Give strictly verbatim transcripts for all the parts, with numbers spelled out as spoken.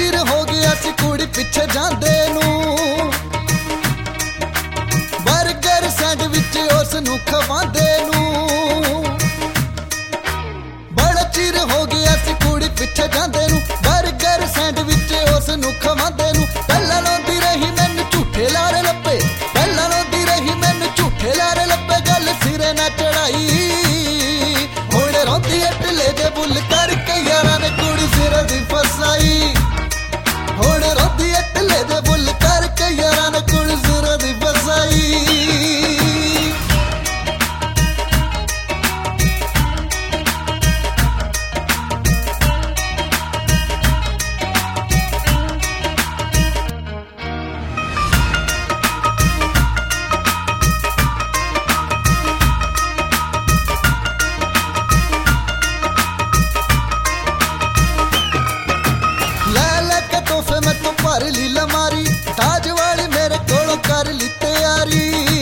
चिर हो गया सी कुड़ी पिछे जांदे नूं, बर्गर सैंडविच उस नूं खवांदे नूं। बड़ा चिर हो गया सी कुड़ी पिछे जांदे नूं, बर्गर सैंडविच उस नूं खवांदे नूं। पहला लाउंदी रही मैनूं झूठे लारे लप्पे, पहला लाउंदी रही मैनूं झूठे लारे लप्पे, गल सिरे ना चढ़ाई हुण रोंदी ऐ ढिले जे बुल करके यारां ने कुड़ी सिरे दी फसाई। हुण रोंदी ऐ ढिले जे बुल करके यारां ने कुड़ी सिरे दी फसाई। भर ली लमारी ताज वाली मेरे कोलों कर ली तैयारी।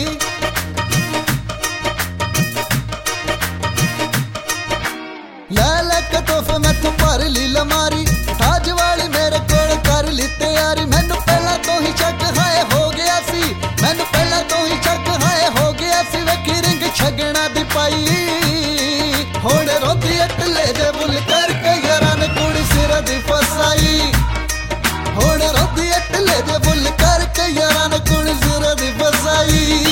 लै लै के तोहफे मैं तू भर ली लमारी ताज वाली मेरे कोलों कर ली तैयारी। मैनू पहला तो ही शक हाय हो गया सी, मैनू पहला तो ही शक हाय हो गया सी, वेखी रिंग छगना दी पाई। हुण रोंदी ऐ ढिले जे बुल करके यारां ने कुड़ी सिर दी फसाई। हुण रोंदी ऐ ढिले जे बुल करके यारां ने कुड़ी सिर दी फसाई।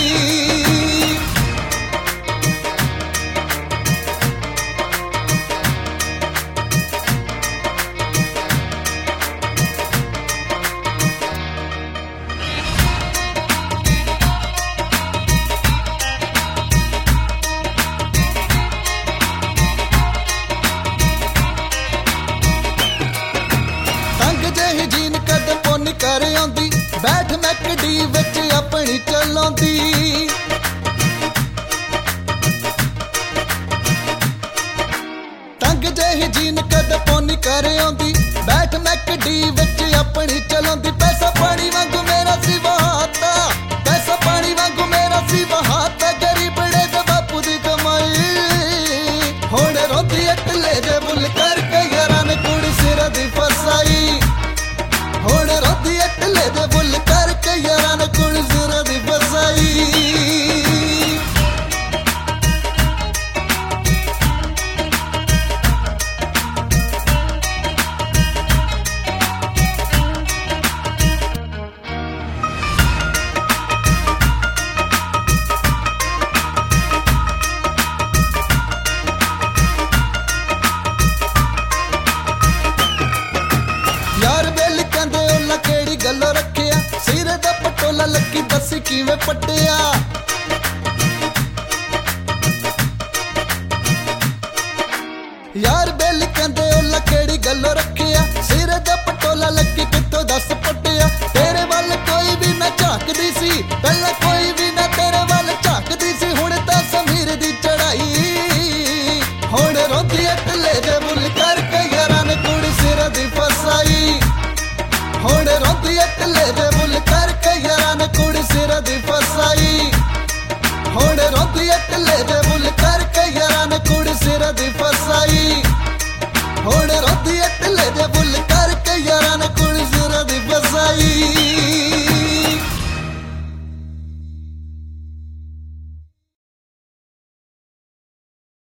कर आंदी बैठ मैकडी विच अपनी चलांदी। तंग जही जीन कद पोनी कर आंदी बैठ मैकडी विच अपनी चलांदी। पैसा पानी वांगू मेरा सी बहाता, पैसा पानी वांगू मेरा सी बहाता, गरीबड़े दे बापू दी कमाई। हुण रोंदी ऐ ढिले जे बुल करके यारां ने कुड़ी सिर दी फसाई। हुण रोंदी ऐ ढिले जे बुल करके यारां ने कुड़ी सिर दी फसाई। गल्लों रखिया सिरे दा पटोला लकी दसी किवें पटिया। यार बेली कहंदे ओला केड़ी गल्लों रखिया सिरे दा पटोला लकी कित्थों दस पटिया। तेरे वल कोई भी ना झाकदी सी, पहला कोई भी ना तेरे वल झाकदी सी, हुण तां समीर दी चढ़ाई। हुण रोंदी ऐ ढिले जे बुल